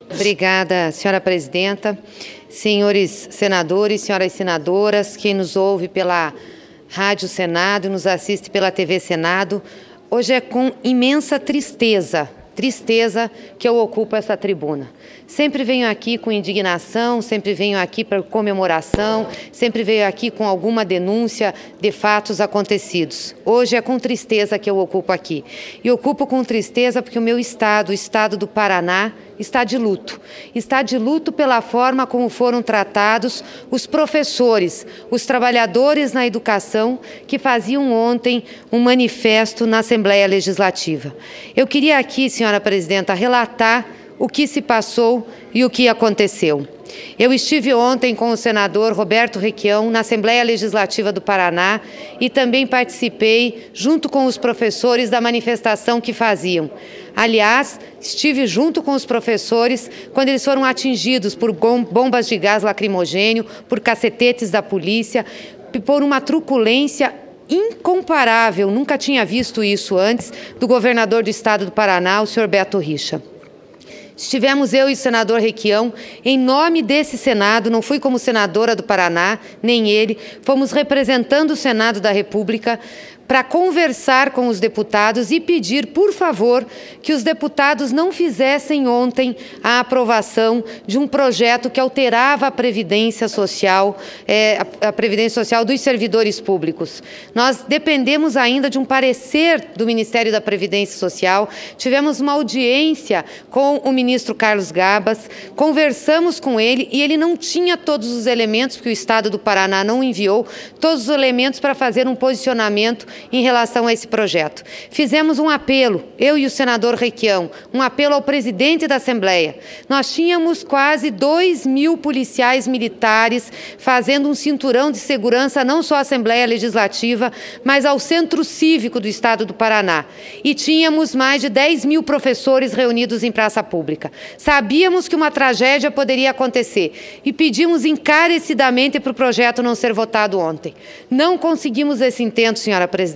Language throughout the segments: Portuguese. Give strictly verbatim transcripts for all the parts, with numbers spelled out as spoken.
Obrigada, senhora presidenta. Senhores senadores, senhoras senadoras, quem nos ouve pela Rádio Senado e nos assiste pela T V Senado, hoje é com imensa tristeza, tristeza que eu ocupo essa tribuna. Sempre venho aqui com indignação, sempre venho aqui para comemoração, sempre venho aqui com alguma denúncia de fatos acontecidos. Hoje é com tristeza que eu ocupo aqui. E ocupo com tristeza porque o meu estado, o estado do Paraná, está de luto. Está de luto pela forma como foram tratados os professores, os trabalhadores na educação que faziam ontem um manifesto na Assembleia Legislativa. Eu queria aqui, senhora presidenta, relatar o que se passou e o que aconteceu. Eu estive ontem com o senador Roberto Requião na Assembleia Legislativa do Paraná e também participei, junto com os professores, da manifestação que faziam. Aliás, estive junto com os professores quando eles foram atingidos por bombas de gás lacrimogênio, por cacetetes da polícia, por uma truculência incomparável, nunca tinha visto isso antes, do governador do estado do Paraná, o senhor Beto Richa. Estivemos eu e o senador Requião, em nome desse Senado, não fui como senadora do Paraná, nem ele, fomos representando o Senado da República para conversar com os deputados e pedir, por favor, que os deputados não fizessem ontem a aprovação de um projeto que alterava a Previdência Social, é, a Previdência Social dos servidores públicos. Nós dependemos ainda de um parecer do Ministério da Previdência Social, tivemos uma audiência com o ministro Carlos Gabas, conversamos com ele e ele não tinha todos os elementos, porque o Estado do Paraná não enviou todos os elementos para fazer um posicionamento em relação a esse projeto. Fizemos um apelo, eu e o senador Requião, um apelo ao presidente da Assembleia. Nós tínhamos quase dois mil policiais militares fazendo um cinturão de segurança não só à Assembleia Legislativa, mas ao Centro Cívico do Estado do Paraná. E tínhamos mais de dez mil professores reunidos em praça pública. Sabíamos que uma tragédia poderia acontecer e pedimos encarecidamente para o projeto não ser votado ontem. Não conseguimos esse intento, senhora presidenta.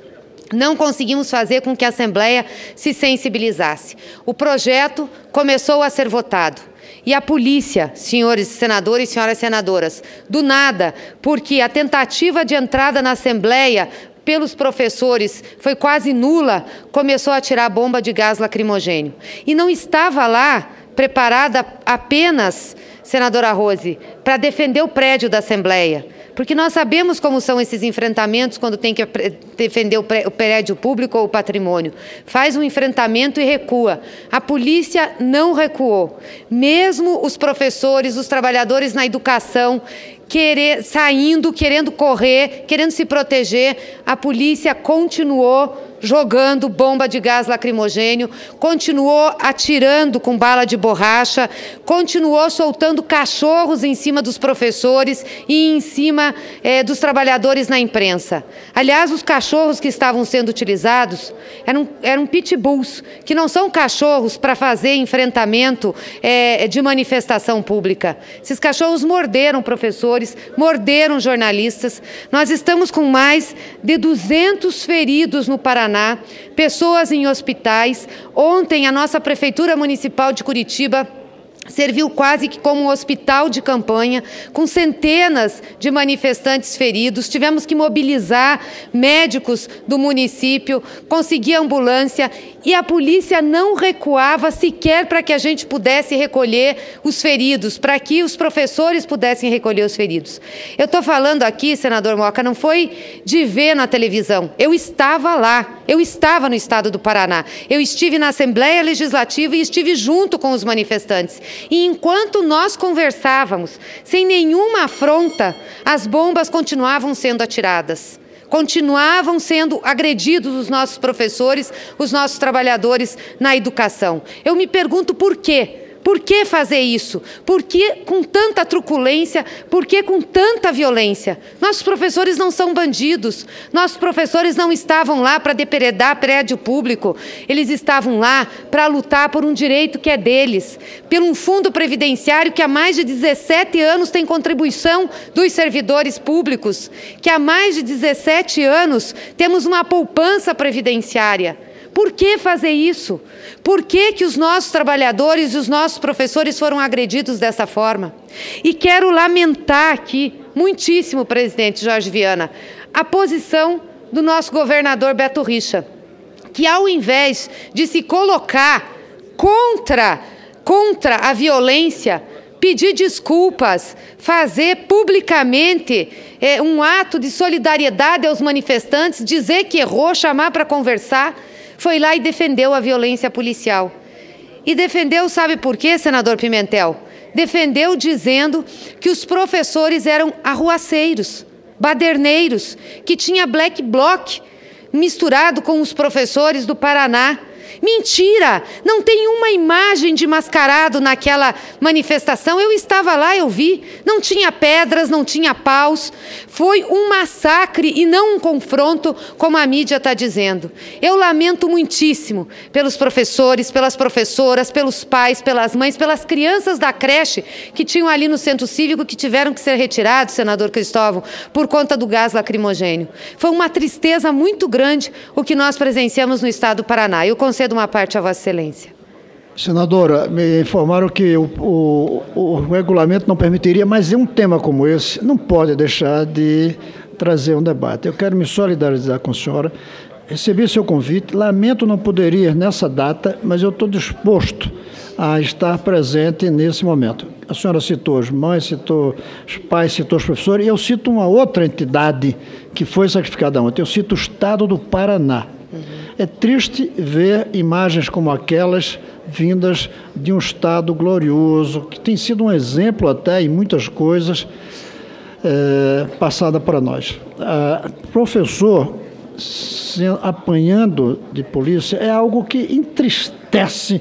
Não conseguimos fazer com que a Assembleia se sensibilizasse. O projeto começou a ser votado. E a polícia, senhores senadores e senhoras senadoras, do nada, porque a tentativa de entrada na Assembleia pelos professores foi quase nula, começou a tirar bomba de gás lacrimogênio. E não estava lá preparada apenas, senadora Rose, para defender o prédio da Assembleia. Porque nós sabemos como são esses enfrentamentos quando tem que defender o prédio público ou o patrimônio. Faz um enfrentamento e recua. A polícia não recuou. Mesmo os professores, os trabalhadores na educação, querer, saindo, querendo correr, querendo se proteger, a polícia continuou jogando bomba de gás lacrimogênio, continuou atirando com bala de borracha, continuou soltando cachorros em cima dos professores e em cima é, dos trabalhadores na imprensa. Aliás, os cachorros que estavam sendo utilizados eram, eram pitbulls, que não são cachorros para fazer enfrentamento é, de manifestação pública. Esses cachorros morderam professores, morderam jornalistas. Nós estamos com mais de duzentos feridos no Paraná, pessoas em hospitais. Ontem, a nossa Prefeitura Municipal de Curitiba serviu quase que como um hospital de campanha, com centenas de manifestantes feridos. Tivemos que mobilizar médicos do município, conseguir ambulância, e a polícia não recuava sequer para que a gente pudesse recolher os feridos, para que os professores pudessem recolher os feridos. Eu estou falando aqui, senador Moca, não foi de ver na televisão. Eu estava lá, eu estava no estado do Paraná. Eu estive na Assembleia Legislativa e estive junto com os manifestantes. E enquanto nós conversávamos, sem nenhuma afronta, as bombas continuavam sendo atiradas. Continuavam sendo agredidos os nossos professores, os nossos trabalhadores na educação. Eu me pergunto por quê? Por que fazer isso? Por que com tanta truculência? Por que com tanta violência? Nossos professores não são bandidos. Nossos professores não estavam lá para depredar prédio público. Eles estavam lá para lutar por um direito que é deles, por um fundo previdenciário que há mais de dezessete anos tem contribuição dos servidores públicos, que há mais de dezessete anos temos uma poupança previdenciária. Por que fazer isso? Por que que os nossos trabalhadores e os nossos professores foram agredidos dessa forma? E quero lamentar aqui, muitíssimo, presidente Jorge Viana, a posição do nosso governador Beto Richa, que ao invés de se colocar contra, contra a violência, pedir desculpas, fazer publicamente é, um ato de solidariedade aos manifestantes, dizer que errou, chamar para conversar, foi lá e defendeu a violência policial. E defendeu, sabe por quê, senador Pimentel? Defendeu dizendo que os professores eram arruaceiros, baderneiros, que tinha black bloc misturado com os professores do Paraná. Mentira! Não tem uma imagem de mascarado naquela manifestação. Eu estava lá, eu vi. Não tinha pedras, não tinha paus. Foi um massacre e não um confronto, como a mídia está dizendo. Eu lamento muitíssimo pelos professores, pelas professoras, pelos pais, pelas mães, pelas crianças da creche que tinham ali no centro cívico que tiveram que ser retirados, senador Cristóvão, por conta do gás lacrimogênio. Foi uma tristeza muito grande o que nós presenciamos no estado do Paraná. Eu concedo uma parte a Vossa Excelência. Senadora, me informaram que o, o, o regulamento não permitiria, mas um tema como esse não pode deixar de trazer um debate. Eu quero me solidarizar com a senhora. Recebi seu convite, lamento não poder ir nessa data, mas eu estou disposto a estar presente nesse momento. A senhora citou as mães, citou os pais, citou os professores, e eu cito uma outra entidade que foi sacrificada ontem. Eu cito o Estado do Paraná. É triste ver imagens como aquelas vindas de um Estado glorioso, que tem sido um exemplo até em muitas coisas é, passada para nós. Ah, professor se, apanhando de polícia é algo que entristece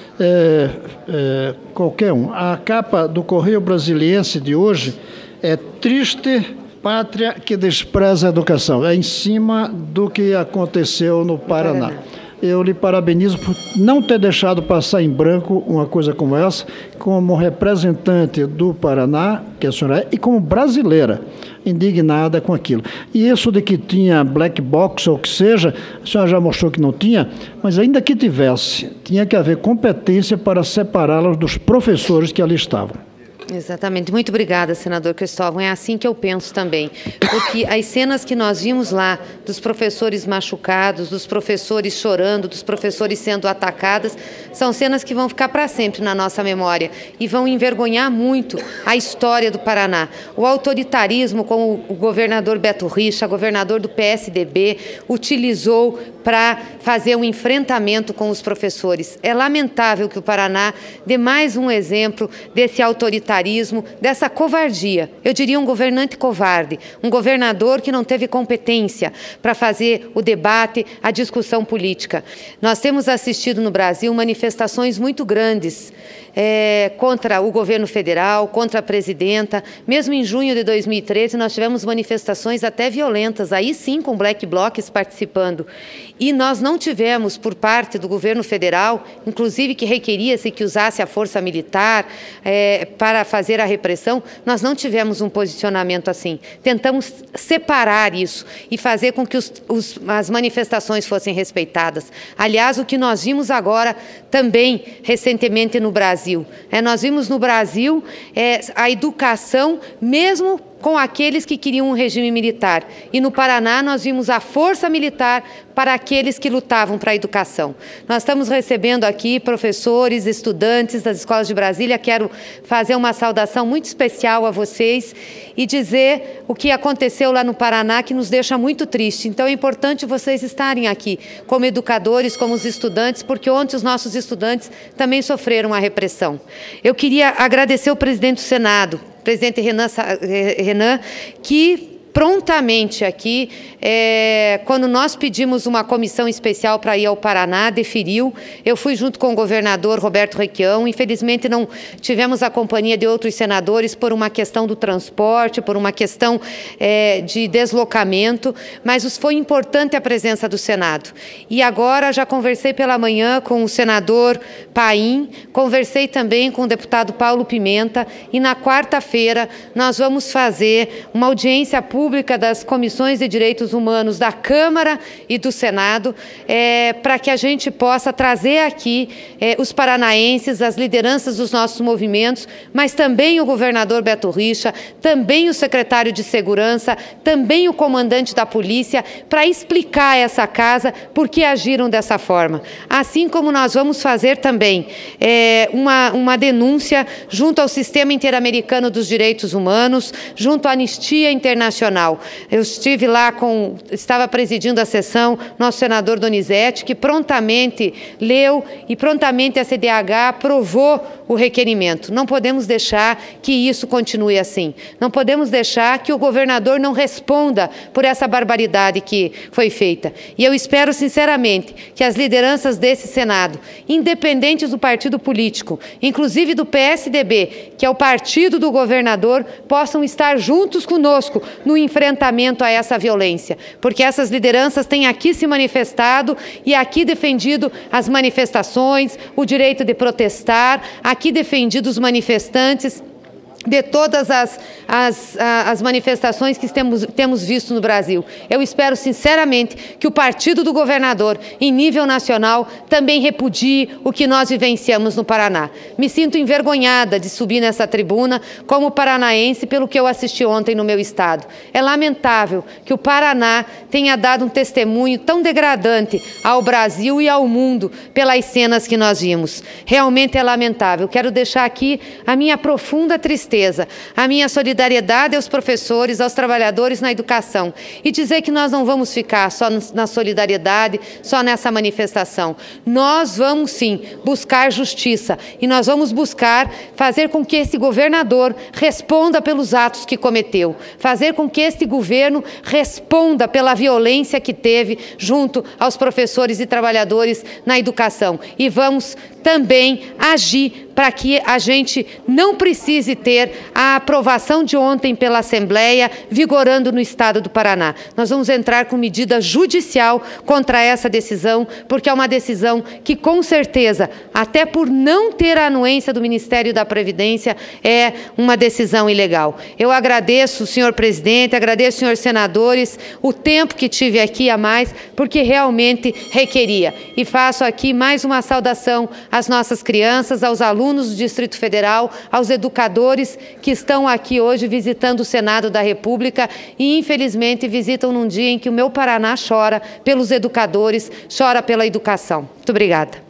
é, é, qualquer um. A capa do Correio Brasiliense de hoje é triste... Pátria que despreza a educação. É em cima do que aconteceu no Paraná. Eu lhe parabenizo por não ter deixado passar em branco uma coisa como essa, como representante do Paraná, que a senhora é, e como brasileira, indignada com aquilo. E isso de que tinha black box ou o que seja, a senhora já mostrou que não tinha, mas ainda que tivesse, tinha que haver competência para separá-los dos professores que ali estavam. Exatamente. Muito obrigada, senador Cristóvão. É assim que eu penso também. Porque as cenas que nós vimos lá, dos professores machucados, dos professores chorando, dos professores sendo atacados, são cenas que vão ficar para sempre na nossa memória e vão envergonhar muito a história do Paraná. O autoritarismo, como o governador Beto Richa, governador do P S D B, utilizou para fazer um enfrentamento com os professores. É lamentável que o Paraná dê mais um exemplo desse autoritarismo, dessa covardia. Eu diria um governante covarde, um governador que não teve competência para fazer o debate, a discussão política. Nós temos assistido no Brasil manifestações muito grandes é, contra o governo federal, contra a presidenta. Mesmo em junho de dois mil e treze, nós tivemos manifestações até violentas, aí sim com black blocs participando. E nós não tivemos, por parte do governo federal, inclusive que requeria-se que usasse a força militar é, para fazer a repressão, nós não tivemos um posicionamento assim. Tentamos separar isso e fazer com que os, os, as manifestações fossem respeitadas. Aliás, o que nós vimos agora também, recentemente no Brasil, é, nós vimos no Brasil é, a educação, mesmo com aqueles que queriam um regime militar. E no Paraná nós vimos a força militar para aqueles que lutavam para a educação. Nós estamos recebendo aqui professores, estudantes das escolas de Brasília. Quero fazer uma saudação muito especial a vocês e dizer o que aconteceu lá no Paraná, que nos deixa muito triste. Então é importante vocês estarem aqui como educadores, como os estudantes, porque ontem os nossos estudantes também sofreram a repressão. Eu queria agradecer o presidente do Senado, presidente Renan, Renan, que prontamente aqui, é, quando nós pedimos uma comissão especial para ir ao Paraná, deferiu. Eu fui junto com o governador Roberto Requião. Infelizmente não tivemos a companhia de outros senadores por uma questão do transporte, por uma questão é, de deslocamento, mas foi importante a presença do Senado. E agora já conversei pela manhã com o senador Paim, conversei também com o deputado Paulo Pimenta, e na quarta-feira nós vamos fazer uma audiência pública República, das comissões de direitos humanos da Câmara e do Senado, é, para que a gente possa trazer aqui é, os paranaenses, as lideranças dos nossos movimentos, mas também o governador Beto Richa, também o secretário de Segurança, também o comandante da polícia, para explicar a essa casa por que agiram dessa forma. Assim como nós vamos fazer também é, uma, uma denúncia junto ao Sistema Interamericano dos Direitos Humanos, junto à Anistia Internacional. Eu estive lá com, estava presidindo a sessão, nosso senador Donizete, que prontamente leu e prontamente a C D H aprovou o requerimento. Não podemos deixar que isso continue assim. Não podemos deixar que o governador não responda por essa barbaridade que foi feita. E eu espero, sinceramente, que as lideranças desse Senado, independentes do partido político, inclusive do P S D B, que é o partido do governador, possam estar juntos conosco no enfrentamento a essa violência. Porque essas lideranças têm aqui se manifestado e aqui defendido as manifestações, o direito de protestar, aqui defendido os manifestantes de todas as, as, as manifestações que temos, temos visto no Brasil. Eu espero, sinceramente, que o partido do governador, em nível nacional, também repudie o que nós vivenciamos no Paraná. Me sinto envergonhada de subir nessa tribuna como paranaense pelo que eu assisti ontem no meu estado. É lamentável que o Paraná tenha dado um testemunho tão degradante ao Brasil e ao mundo pelas cenas que nós vimos. Realmente é lamentável. Quero deixar aqui a minha profunda tristeza, a minha solidariedade aos professores, aos trabalhadores na educação e dizer que nós não vamos ficar só na solidariedade, só nessa manifestação. Nós vamos sim buscar justiça e nós vamos buscar fazer com que esse governador responda pelos atos que cometeu, fazer com que este governo responda pela violência que teve junto aos professores e trabalhadores na educação. E vamos também agir para que a gente não precise ter a aprovação de ontem pela Assembleia vigorando no estado do Paraná. Nós vamos entrar com medida judicial contra essa decisão, porque é uma decisão que, com certeza, até por não ter a anuência do Ministério da Previdência, é uma decisão ilegal. Eu agradeço, senhor presidente, agradeço, senhores senadores, o tempo que tive aqui a mais, porque realmente requeria. E faço aqui mais uma saudação às nossas crianças, aos alunos do Distrito Federal, aos educadores que estão aqui hoje visitando o Senado da República e, infelizmente, visitam num dia em que o meu Paraná chora pelos educadores, chora pela educação. Muito obrigada.